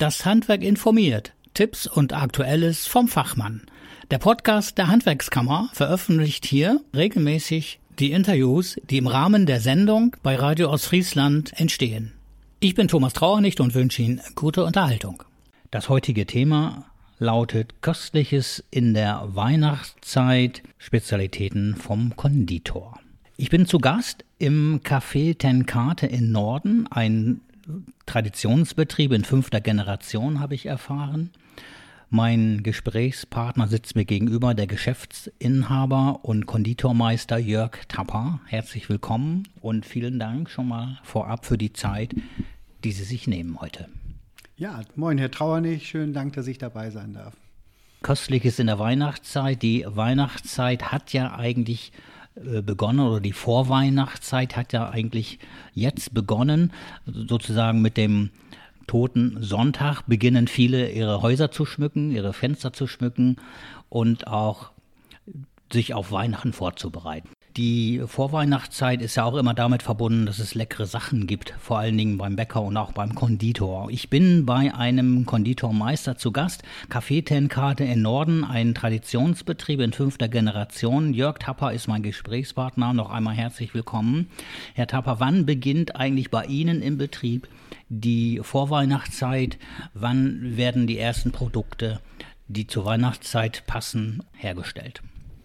Das Handwerk informiert. Tipps und Aktuelles vom Fachmann. Der Podcast der Handwerkskammer veröffentlicht hier regelmäßig die Interviews, die im Rahmen der Sendung bei Radio Ostfriesland entstehen. Ich bin Thomas Trauernicht und wünsche Ihnen gute Unterhaltung. Das heutige Thema lautet Köstliches in der Weihnachtszeit, Spezialitäten vom Konditor. Ich bin zu Gast im Café Tenkate in Norden, ein Traditionsbetrieb in 5. Generation, habe ich erfahren. Mein Gesprächspartner sitzt mir gegenüber, der Geschäftsinhaber und Konditormeister Jörg Tapper. Herzlich willkommen und vielen Dank schon mal vorab für die Zeit, die Sie sich nehmen heute. Ja, moin Herr Trauernicht, schönen Dank, dass ich dabei sein darf. Köstliches in der Weihnachtszeit. Die Weihnachtszeit hat ja eigentlich begonnen, oder die Vorweihnachtszeit hat ja eigentlich jetzt begonnen. Sozusagen mit dem Toten Sonntag beginnen viele ihre Häuser zu schmücken, ihre Fenster zu schmücken und auch sich auf Weihnachten vorzubereiten. Die Vorweihnachtszeit ist ja auch immer damit verbunden, dass es leckere Sachen gibt, vor allen Dingen beim Bäcker und auch beim Konditor. Ich bin bei einem Konditormeister zu Gast, Café Tenkate in Norden, ein Traditionsbetrieb in 5. Generation. Jörg Tapper ist mein Gesprächspartner. Noch einmal herzlich willkommen. Herr Tapper, wann beginnt eigentlich bei Ihnen im Betrieb die Vorweihnachtszeit? Wann werden die ersten Produkte, die zur Weihnachtszeit passen, hergestellt?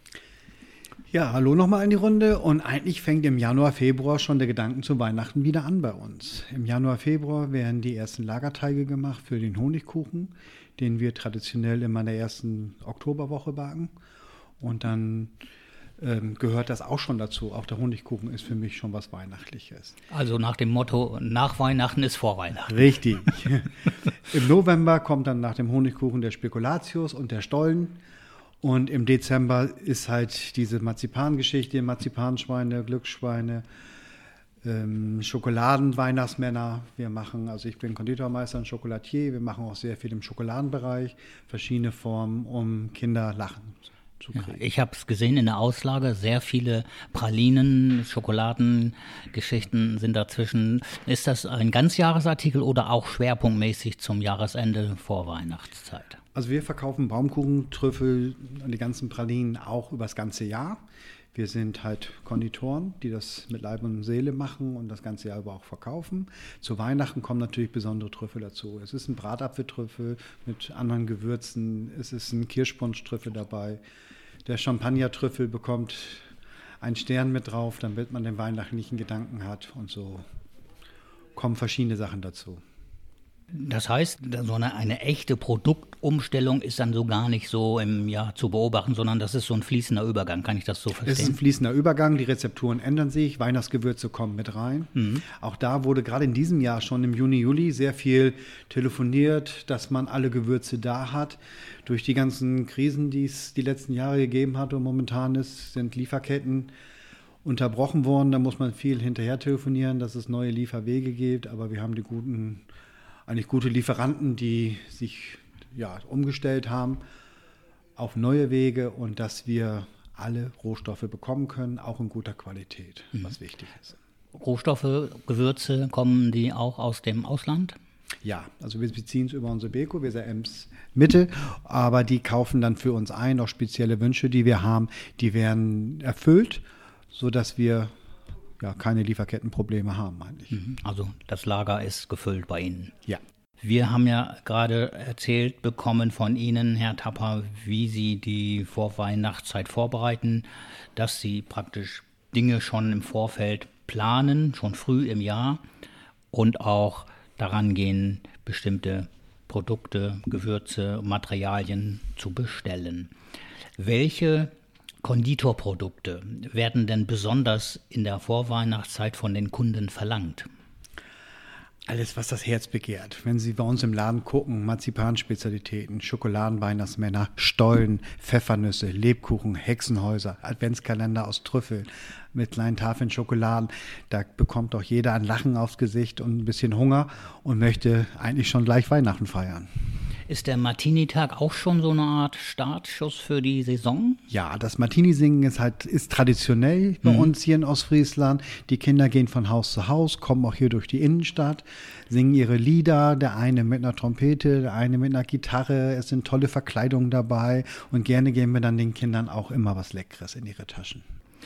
Ja, hallo nochmal in die Runde. Und eigentlich fängt im Januar, Februar schon der Gedanken zu Weihnachten wieder an bei uns. Im Januar, Februar werden die ersten Lagerteige gemacht für den Honigkuchen, den wir traditionell immer in der ersten Oktoberwoche backen. Und dann gehört das auch schon dazu. Auch der Honigkuchen ist für mich schon was Weihnachtliches. Also nach dem Motto, nach Weihnachten ist vor Weihnachten. Richtig. Im November kommt dann nach dem Honigkuchen der Spekulatius und der Stollen. Und im Dezember ist halt diese Marzipangeschichte, Marzipanschweine, Glücksschweine, Schokoladen-Weihnachtsmänner. Also ich bin Konditormeister und Schokolatier. Wir machen auch sehr viel im Schokoladenbereich, verschiedene Formen, um Kinder lachen zu kriegen. Ja, ich habe es gesehen in der Auslage, sehr viele Pralinen, Schokoladengeschichten sind dazwischen. Ist das ein Ganzjahresartikel oder auch schwerpunktmäßig zum Jahresende vor Weihnachtszeit? Also wir verkaufen Baumkuchen, Trüffel und die ganzen Pralinen auch über das ganze Jahr. Wir sind halt Konditoren, die das mit Leib und Seele machen und das ganze Jahr über auch verkaufen. Zu Weihnachten kommen natürlich besondere Trüffel dazu. Es ist ein Bratapfeltrüffel mit anderen Gewürzen, es ist ein Kirschpunschtrüffel dabei. Der Champagnertrüffel bekommt einen Stern mit drauf, damit man den weihnachtlichen Gedanken hat und so kommen verschiedene Sachen dazu. Das heißt, so eine echte Produktumstellung ist dann so gar nicht so im Jahr zu beobachten, sondern das ist so ein fließender Übergang. Kann ich das so verstehen? Es ist ein fließender Übergang, die Rezepturen ändern sich, Weihnachtsgewürze kommen mit rein. Auch da wurde gerade in diesem Jahr schon im Juni, Juli sehr viel telefoniert, dass man alle Gewürze da hat. Durch die ganzen Krisen, die es die letzten Jahre gegeben hat und momentan sind Lieferketten unterbrochen worden. Da muss man viel hinterher telefonieren, dass es neue Lieferwege gibt, aber wir haben eigentlich gute Lieferanten, die sich umgestellt haben auf neue Wege und dass wir alle Rohstoffe bekommen können, auch in guter Qualität, was wichtig ist. Rohstoffe, Gewürze, kommen die auch aus dem Ausland? Ja, also wir beziehen es über unsere Beko, wir sind Ems Mitte, aber die kaufen dann für uns ein, auch spezielle Wünsche, die wir haben, die werden erfüllt, sodass wir keine Lieferkettenprobleme haben eigentlich. Also das Lager ist gefüllt bei Ihnen. Ja. Wir haben ja gerade erzählt bekommen von Ihnen, Herr Tapper, wie Sie die Vorweihnachtszeit vorbereiten, dass Sie praktisch Dinge schon im Vorfeld planen, schon früh im Jahr und auch daran gehen, bestimmte Produkte, Gewürze, Materialien zu bestellen. Welche Konditorprodukte werden denn besonders in der Vorweihnachtszeit von den Kunden verlangt? Alles, was das Herz begehrt. Wenn Sie bei uns im Laden gucken, Marzipanspezialitäten, Schokoladen-Weihnachtsmänner, Stollen, Pfeffernüsse, Lebkuchen, Hexenhäuser, Adventskalender aus Trüffeln mit kleinen Tafeln Schokoladen, da bekommt doch jeder ein Lachen aufs Gesicht und ein bisschen Hunger und möchte eigentlich schon gleich Weihnachten feiern. Ist der Martini-Tag auch schon so eine Art Startschuss für die Saison? Ja, das Martini-Singen ist traditionell bei uns hier in Ostfriesland. Die Kinder gehen von Haus zu Haus, kommen auch hier durch die Innenstadt, singen ihre Lieder, der eine mit einer Trompete, der eine mit einer Gitarre. Es sind tolle Verkleidungen dabei und gerne geben wir dann den Kindern auch immer was Leckeres in ihre Taschen.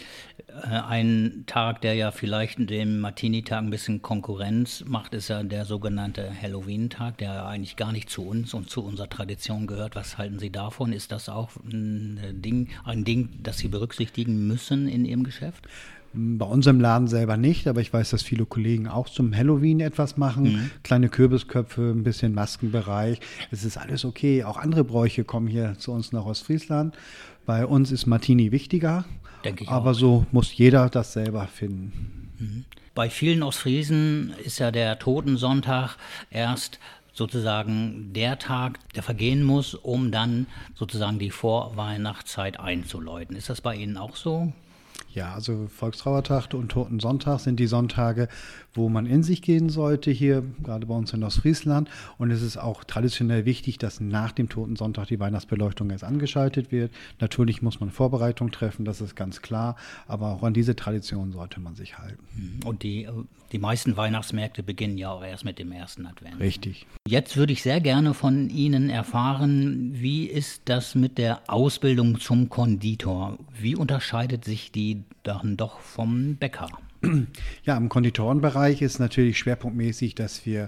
Ein Tag, der ja vielleicht dem Martini-Tag ein bisschen Konkurrenz macht, ist ja der sogenannte Halloween-Tag, der ja eigentlich gar nicht zu uns und zu unserer Tradition gehört. Was halten Sie davon? Ist das auch ein Ding, das Sie berücksichtigen müssen in Ihrem Geschäft? Bei uns im Laden selber nicht, aber ich weiß, dass viele Kollegen auch zum Halloween etwas machen. Kleine Kürbisköpfe, ein bisschen Maskenbereich. Es ist alles okay. Auch andere Bräuche kommen hier zu uns nach Ostfriesland. Bei uns ist Martini wichtiger. Denke ich aber auch. So muss jeder das selber finden. Bei vielen Ostfriesen ist ja der Totensonntag erst sozusagen der Tag, der vergehen muss, um dann sozusagen die Vorweihnachtszeit einzuläuten. Ist das bei Ihnen auch so? Ja, also Volkstrauertag und Totensonntag sind die Sonntage, wo man in sich gehen sollte, hier gerade bei uns in Ostfriesland. Und es ist auch traditionell wichtig, dass nach dem Totensonntag die Weihnachtsbeleuchtung erst angeschaltet wird. Natürlich muss man Vorbereitung treffen, das ist ganz klar, aber auch an diese Tradition sollte man sich halten. Und die meisten Weihnachtsmärkte beginnen ja auch erst mit dem ersten Advent. Richtig. Jetzt würde ich sehr gerne von Ihnen erfahren, wie ist das mit der Ausbildung zum Konditor? Wie unterscheidet sich die dann doch vom Bäcker? Ja, im Konditorenbereich ist natürlich schwerpunktmäßig, dass wir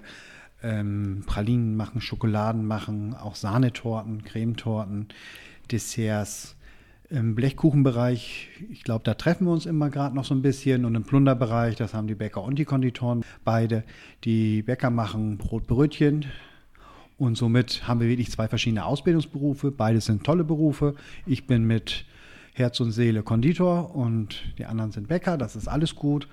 Pralinen machen, Schokoladen machen, auch Sahnetorten, Cremetorten, Desserts. Im Blechkuchenbereich, ich glaube, da treffen wir uns immer gerade noch so ein bisschen. Und im Plunderbereich, das haben die Bäcker und die Konditoren beide. Die Bäcker machen Brotbrötchen. Und somit haben wir wirklich zwei verschiedene Ausbildungsberufe. Beides sind tolle Berufe. Ich bin mit Herz und Seele Konditor und die anderen sind Bäcker. Das ist alles gut.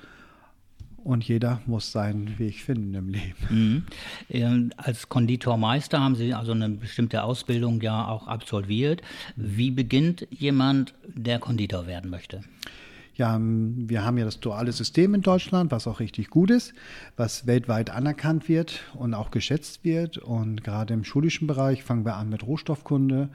Und jeder muss seinen Weg finden im Leben. Als Konditormeister haben Sie also eine bestimmte Ausbildung ja auch absolviert. Wie beginnt jemand, der Konditor werden möchte? Ja, wir haben ja das duale System in Deutschland, was auch richtig gut ist, was weltweit anerkannt wird und auch geschätzt wird. Und gerade im schulischen Bereich fangen wir an mit Rohstoffkunde.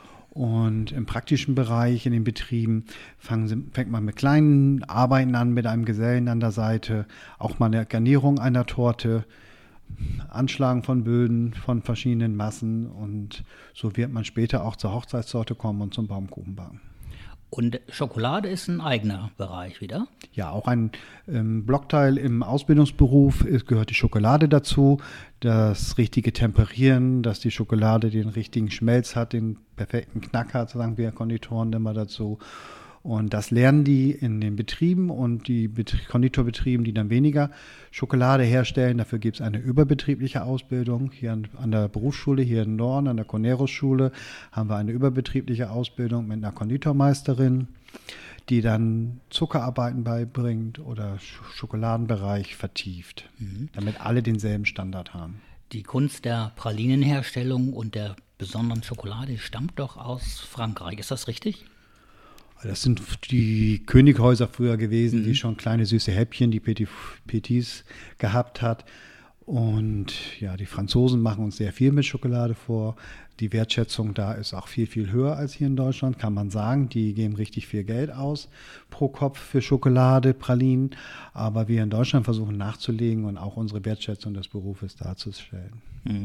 Und im praktischen Bereich, in den Betrieben, fängt man mit kleinen Arbeiten an, mit einem Gesellen an der Seite, auch mal eine Garnierung einer Torte, Anschlagen von Böden, von verschiedenen Massen. Und so wird man später auch zur Hochzeitstorte kommen und zum Baumkuchenbacken. Und Schokolade ist ein eigener Bereich wieder? Ja, auch ein Blockteil im Ausbildungsberuf gehört die Schokolade dazu. Das richtige Temperieren, dass die Schokolade den richtigen Schmelz hat, den perfekten Knack hat, sagen wir Konditoren immer dazu. Und das lernen die in den Betrieben und die Konditorbetrieben, die dann weniger Schokolade herstellen. Dafür gibt es eine überbetriebliche Ausbildung. Hier an der Berufsschule, hier in Norden, an der Cornerus-Schule, haben wir eine überbetriebliche Ausbildung mit einer Konditormeisterin, die dann Zuckerarbeiten beibringt oder Schokoladenbereich vertieft, damit alle denselben Standard haben. Die Kunst der Pralinenherstellung und der besonderen Schokolade stammt doch aus Frankreich. Ist das richtig? Das sind die Könighäuser früher gewesen, die schon kleine süße Häppchen, die Petits gehabt hat. Und ja, die Franzosen machen uns sehr viel mit Schokolade vor. Die Wertschätzung da ist auch viel, viel höher als hier in Deutschland, kann man sagen. Die geben richtig viel Geld aus pro Kopf für Schokolade, Pralinen. Aber wir in Deutschland versuchen nachzulegen und auch unsere Wertschätzung des Berufes darzustellen.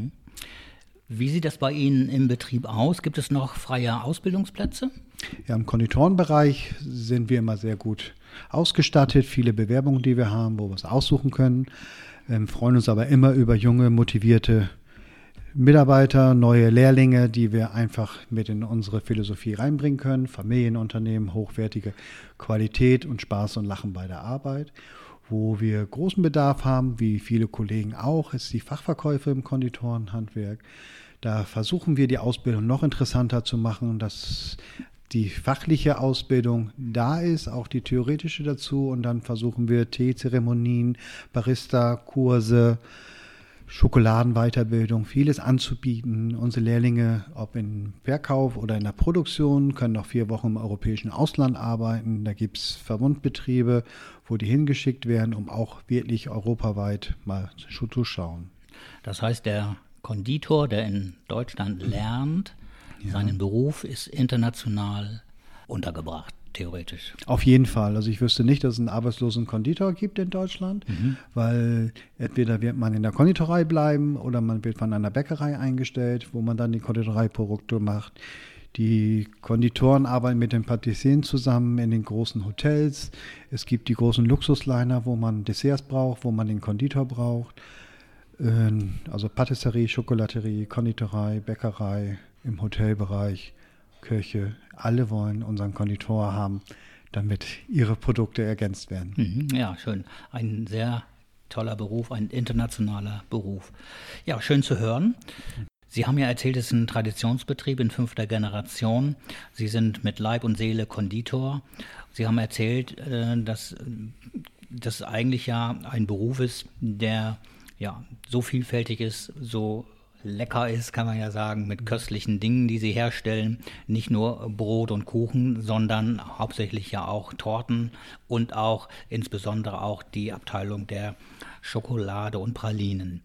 Wie sieht das bei Ihnen im Betrieb aus? Gibt es noch freie Ausbildungsplätze? Ja, im Konditorenbereich sind wir immer sehr gut ausgestattet. Viele Bewerbungen, die wir haben, wo wir es aussuchen können. Freuen uns aber immer über junge, motivierte Mitarbeiter, neue Lehrlinge, die wir einfach mit in unsere Philosophie reinbringen können. Familienunternehmen, hochwertige Qualität und Spaß und Lachen bei der Arbeit. Wo wir großen Bedarf haben, wie viele Kollegen auch, ist die Fachverkäufe im Konditorenhandwerk. Da versuchen wir die Ausbildung noch interessanter zu machen, dass die fachliche Ausbildung da ist, auch die theoretische dazu. Und dann versuchen wir Teezeremonien, Barista-Kurse, Schokoladenweiterbildung, vieles anzubieten. Unsere Lehrlinge, ob im Verkauf oder in der Produktion, können noch 4 Wochen im europäischen Ausland arbeiten. Da gibt es Verbundbetriebe, wo die hingeschickt werden, um auch wirklich europaweit mal zu schauen. Das heißt, der Konditor, der in Deutschland lernt, seinen Beruf ist international untergebracht, theoretisch. Auf jeden Fall. Also ich wüsste nicht, dass es einen arbeitslosen Konditor gibt in Deutschland, weil entweder wird man in der Konditorei bleiben oder man wird von einer Bäckerei eingestellt, wo man dann die Konditoreiprodukte macht. Die Konditoren arbeiten mit den Patissieren zusammen in den großen Hotels. Es gibt die großen Luxusliner, wo man Desserts braucht, wo man den Konditor braucht. Also Patisserie, Schokolaterie, Konditorei, Bäckerei, im Hotelbereich, Köche. Alle wollen unseren Konditor haben, damit ihre Produkte ergänzt werden. Ja, schön. Ein sehr toller Beruf, ein internationaler Beruf. Ja, schön zu hören. Sie haben ja erzählt, es ist ein Traditionsbetrieb in 5. Generation. Sie sind mit Leib und Seele Konditor. Sie haben erzählt, dass das eigentlich ja ein Beruf ist, der ja so vielfältig ist, so lecker ist, kann man ja sagen, mit köstlichen Dingen, die Sie herstellen. Nicht nur Brot und Kuchen, sondern hauptsächlich ja auch Torten und auch insbesondere auch die Abteilung der Schokolade und Pralinen.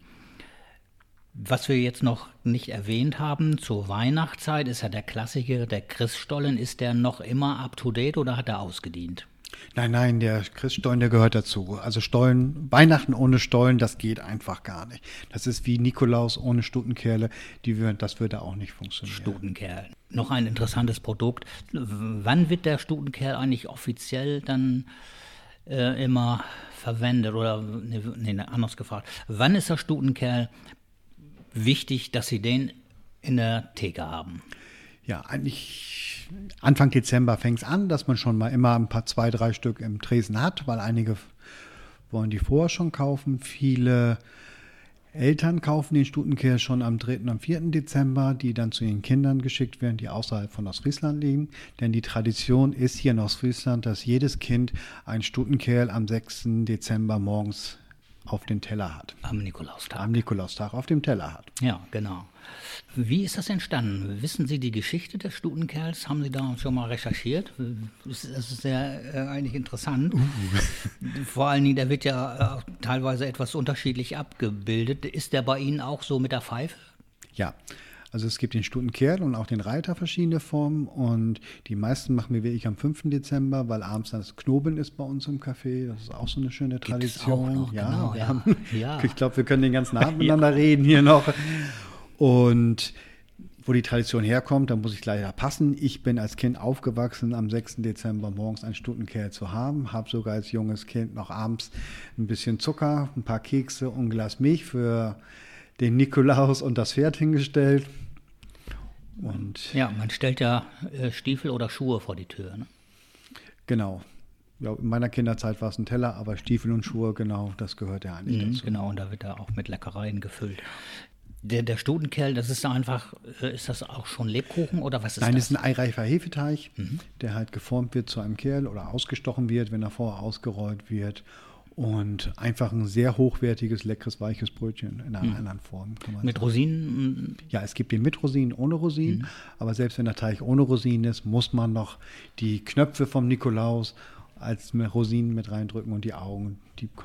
Was wir jetzt noch nicht erwähnt haben, zur Weihnachtszeit ist ja der Klassiker, der Christstollen. Ist der noch immer up to date oder hat er ausgedient? Nein, der Christstollen, der gehört dazu. Also Stollen, Weihnachten ohne Stollen, das geht einfach gar nicht. Das ist wie Nikolaus ohne Stutenkerle, das würde auch nicht funktionieren. Stutenkerl. Noch ein interessantes Produkt. Wann wird der Stutenkerl eigentlich offiziell dann immer verwendet? Oder, anders gefragt. Wann ist der Stutenkerl wichtig, dass Sie den in der Theke haben? Ja, eigentlich Anfang Dezember fängt es an, dass man schon mal immer ein paar 2, 3 Stück im Tresen hat, weil einige wollen die vorher schon kaufen. Viele Eltern kaufen den Stutenkerl schon am 3. und am 4. Dezember, die dann zu ihren Kindern geschickt werden, die außerhalb von Ostfriesland liegen. Denn die Tradition ist hier in Ostfriesland, dass jedes Kind einen Stutenkerl am 6. Dezember morgens auf den Teller hat. Am Nikolaustag. Am Nikolaustag auf dem Teller hat. Ja, genau. Wie ist das entstanden? Wissen Sie die Geschichte des Stutenkerls? Haben Sie da schon mal recherchiert? Das ist ja eigentlich interessant. Vor allen Dingen, der wird ja teilweise etwas unterschiedlich abgebildet. Ist der bei Ihnen auch so mit der Pfeife? Ja. Also es gibt den Stutenkerl und auch den Reiter, verschiedene Formen, und die meisten machen wir wirklich am 5. Dezember, weil abends das Knobeln ist bei uns im Café. Das ist auch so eine schöne Tradition. Auch noch, ja, genau, ja. Ich glaube, wir können den ganzen Abend miteinander reden hier noch. Und wo die Tradition herkommt, da muss ich leider passen. Ich bin als Kind aufgewachsen, am 6. Dezember morgens einen Stutenkerl zu haben, habe sogar als junges Kind noch abends ein bisschen Zucker, ein paar Kekse und ein Glas Milch für den Nikolaus und das Pferd hingestellt. Und ja, man stellt ja Stiefel oder Schuhe vor die Tür. Ne? Genau. Ja, in meiner Kinderzeit war es ein Teller, aber Stiefel und Schuhe, genau, das gehört ja eigentlich dazu. Genau, und da wird er auch mit Leckereien gefüllt. Der Stutenkerl, das ist einfach, ist das auch schon Lebkuchen oder was ist das? Nein, das ist ein eireifer Hefeteig, der halt geformt wird zu einem Kerl oder ausgestochen wird, wenn er vorher ausgerollt wird. Und einfach ein sehr hochwertiges, leckeres, weiches Brötchen in einer anderen Form. Mit Rosinen? Ja, es gibt den mit Rosinen, ohne Rosinen. Aber selbst wenn der Teig ohne Rosinen ist, muss man noch die Knöpfe vom Nikolaus als Rosinen mit reindrücken und die Augen,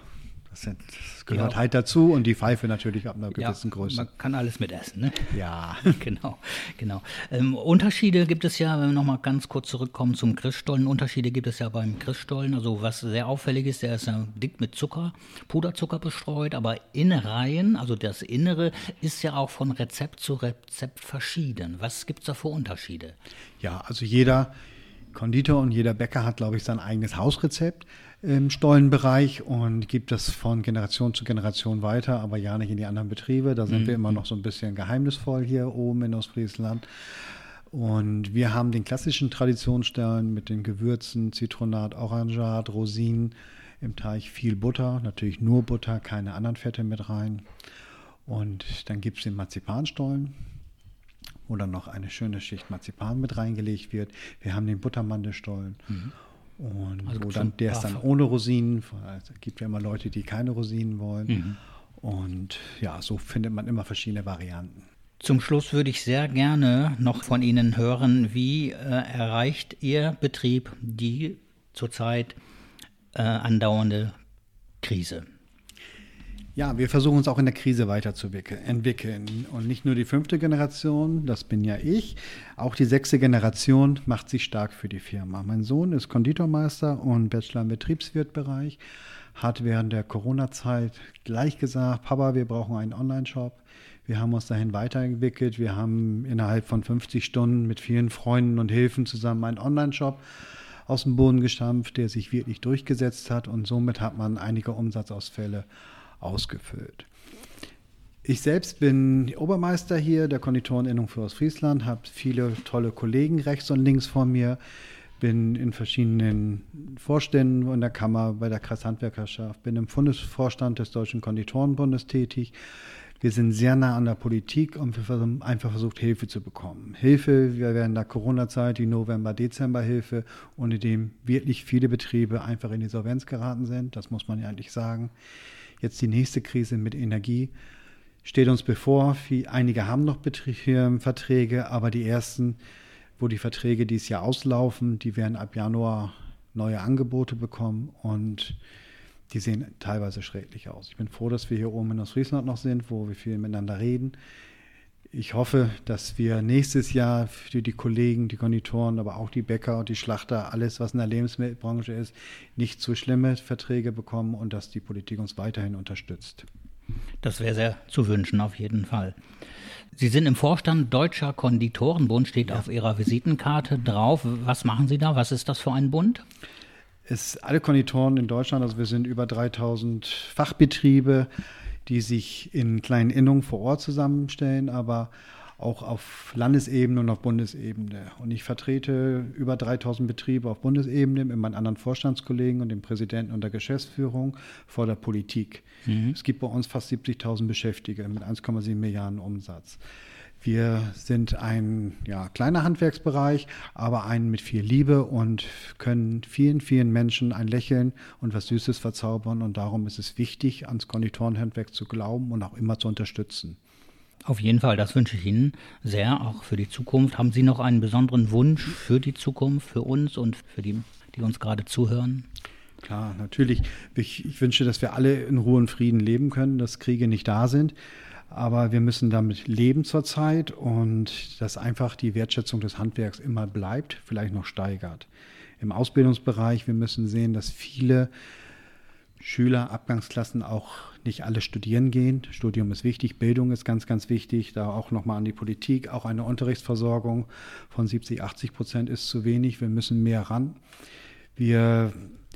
das gehört halt dazu, und die Pfeife natürlich ab einer gewissen Größe. Man kann alles mitessen, ne? Ja. Genau. Unterschiede gibt es ja, wenn wir nochmal ganz kurz zurückkommen zum Christstollen. Unterschiede gibt es ja beim Christstollen. Also was sehr auffällig ist, der ist ja dick mit Zucker, Puderzucker bestreut, aber Innereien, also das Innere, ist ja auch von Rezept zu Rezept verschieden. Was gibt es da für Unterschiede? Ja, also jeder Konditor und jeder Bäcker hat, glaube ich, sein eigenes Hausrezept im Stollenbereich und gibt das von Generation zu Generation weiter, aber ja nicht in die anderen Betriebe. Da sind wir immer noch so ein bisschen geheimnisvoll hier oben in Ostfriesland. Und wir haben den klassischen Traditionsstollen mit den Gewürzen, Zitronat, Orangat, Rosinen im Teig, viel Butter, natürlich nur Butter, keine anderen Fette mit rein. Und dann gibt es den Marzipanstollen, wo dann noch eine schöne Schicht Marzipan mit reingelegt wird. Wir haben den Buttermandelstollen. Und also der ist dann ohne Rosinen. Es gibt ja immer Leute, die keine Rosinen wollen. Und ja, so findet man immer verschiedene Varianten. Zum Schluss würde ich sehr gerne noch von Ihnen hören, wie erreicht Ihr Betrieb die zurzeit andauernde Krise? Ja, wir versuchen uns auch in der Krise weiterzuentwickeln. Und nicht nur die 5. Generation, das bin ja ich, auch die 6. Generation macht sich stark für die Firma. Mein Sohn ist Konditormeister und Bachelor im Betriebswirtbereich, hat während der Corona-Zeit gleich gesagt, Papa, wir brauchen einen Online-Shop. Wir haben uns dahin weiterentwickelt. Wir haben innerhalb von 50 Stunden mit vielen Freunden und Hilfen zusammen einen Online-Shop aus dem Boden gestampft, der sich wirklich durchgesetzt hat. Und somit hat man einige Umsatzausfälle ausgefüllt. Ich selbst bin Obermeister hier der Konditoreninnung für Ostfriesland, habe viele tolle Kollegen rechts und links von mir, bin in verschiedenen Vorständen in der Kammer, bei der Kreishandwerkerschaft, bin im Bundesvorstand des Deutschen Konditorenbundes tätig. Wir sind sehr nah an der Politik und wir haben einfach versucht, Hilfe zu bekommen. Hilfe, wir werden in der Corona-Zeit, die November-Dezember-Hilfe, ohne dem wirklich viele Betriebe einfach in die Insolvenz geraten sind. Das muss man ja eigentlich sagen. Jetzt die nächste Krise mit Energie steht uns bevor. Einige haben noch Verträge, aber die ersten, wo die Verträge dieses Jahr auslaufen, die werden ab Januar neue Angebote bekommen und die sehen teilweise schrecklich aus. Ich bin froh, dass wir hier oben in Ostfriesland noch sind, wo wir viel miteinander reden. Ich hoffe, dass wir nächstes Jahr für die Kollegen, die Konditoren, aber auch die Bäcker und die Schlachter, alles, was in der Lebensmittelbranche ist, nicht zu schlimme Verträge bekommen und dass die Politik uns weiterhin unterstützt. Das wäre sehr zu wünschen, auf jeden Fall. Sie sind im Vorstand Deutscher Konditorenbund, steht auf Ihrer Visitenkarte drauf. Was machen Sie da? Was ist das für ein Bund? Es alle Konditoren in Deutschland, also wir sind über 3000 Fachbetriebe, die sich in kleinen Innungen vor Ort zusammenstellen, aber auch auf Landesebene und auf Bundesebene. Und ich vertrete über 3000 Betriebe auf Bundesebene mit meinen anderen Vorstandskollegen und dem Präsidenten und der Geschäftsführung vor der Politik. Es gibt bei uns fast 70.000 Beschäftigte mit 1,7 Milliarden Umsatz. Wir sind ein kleiner Handwerksbereich, aber ein mit viel Liebe und können vielen, vielen Menschen ein Lächeln und was Süßes verzaubern. Und darum ist es wichtig, ans Konditorenhandwerk zu glauben und auch immer zu unterstützen. Auf jeden Fall, das wünsche ich Ihnen sehr, auch für die Zukunft. Haben Sie noch einen besonderen Wunsch für die Zukunft, für uns und für die uns gerade zuhören? Klar, natürlich. Ich wünsche, dass wir alle in Ruhe und Frieden leben können, dass Kriege nicht da sind. Aber wir müssen damit leben zurzeit und dass einfach die Wertschätzung des Handwerks immer bleibt, vielleicht noch steigert. Im Ausbildungsbereich, wir müssen sehen, dass viele Schüler, Abgangsklassen auch nicht alle studieren gehen. Studium ist wichtig, Bildung ist ganz, ganz wichtig. Da auch nochmal an die Politik. Auch eine Unterrichtsversorgung von 70-80% ist zu wenig. Wir müssen mehr ran. Wir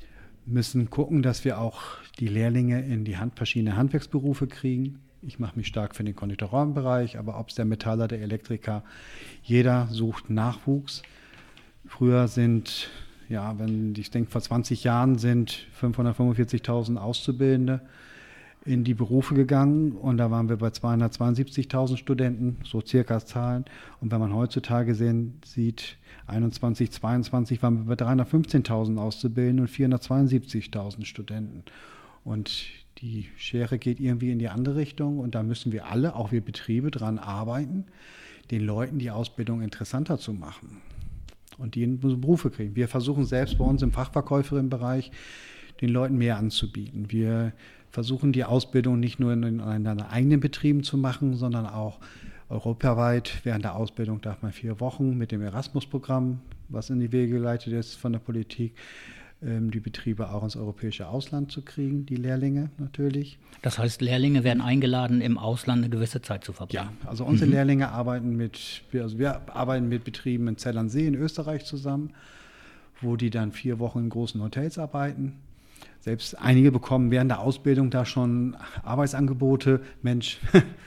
müssen gucken, dass wir auch die Lehrlinge in die verschiedene Handwerksberufe kriegen. Ich mache mich stark für den Konditorenbereich, aber ob es der Metaller, der Elektriker, jeder sucht Nachwuchs. Früher sind, ich denke, vor 20 Jahren sind 545.000 Auszubildende in die Berufe gegangen und da waren wir bei 272.000 Studenten, so circa Zahlen. Und wenn man heutzutage sieht, 21, 22 waren wir bei 315.000 Auszubildenden und 472.000 Studenten. Und die Schere geht irgendwie in die andere Richtung und da müssen wir alle, auch wir Betriebe, dran arbeiten, den Leuten die Ausbildung interessanter zu machen und die in Berufe kriegen. Wir versuchen selbst bei uns im Fachverkäuferinnenbereich den Leuten mehr anzubieten. Wir versuchen die Ausbildung nicht nur in einen eigenen Betrieben zu machen, sondern auch europaweit. Während der Ausbildung darf man 4 Wochen mit dem Erasmus-Programm, was in die Wege geleitet ist von der Politik, die Betriebe auch ins europäische Ausland zu kriegen, die Lehrlinge natürlich. Das heißt, Lehrlinge werden eingeladen, im Ausland eine gewisse Zeit zu verbringen? Ja, also unsere Lehrlinge arbeiten wir arbeiten mit Betrieben in Zell am See in Österreich zusammen, wo die dann 4 Wochen in großen Hotels arbeiten. Selbst einige bekommen während der Ausbildung da schon Arbeitsangebote. Mensch,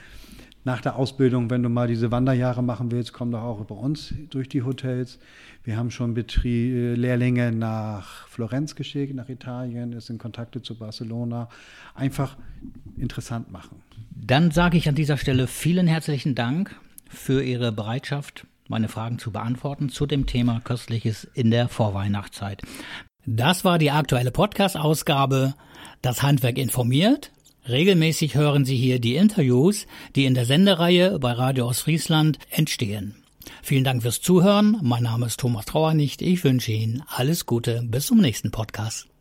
nach der Ausbildung, wenn du mal diese Wanderjahre machen willst, komm doch auch über uns durch die Hotels. Wir haben schon Lehrlinge nach Florenz geschickt, nach Italien, es sind Kontakte zu Barcelona. Einfach interessant machen. Dann sage ich an dieser Stelle vielen herzlichen Dank für Ihre Bereitschaft, meine Fragen zu beantworten zu dem Thema Köstliches in der Vorweihnachtszeit. Das war die aktuelle Podcast-Ausgabe Das Handwerk informiert. Regelmäßig hören Sie hier die Interviews, die in der Sendereihe bei Radio Ostfriesland entstehen. Vielen Dank fürs Zuhören. Mein Name ist Thomas Trauernicht. Ich wünsche Ihnen alles Gute. Bis zum nächsten Podcast.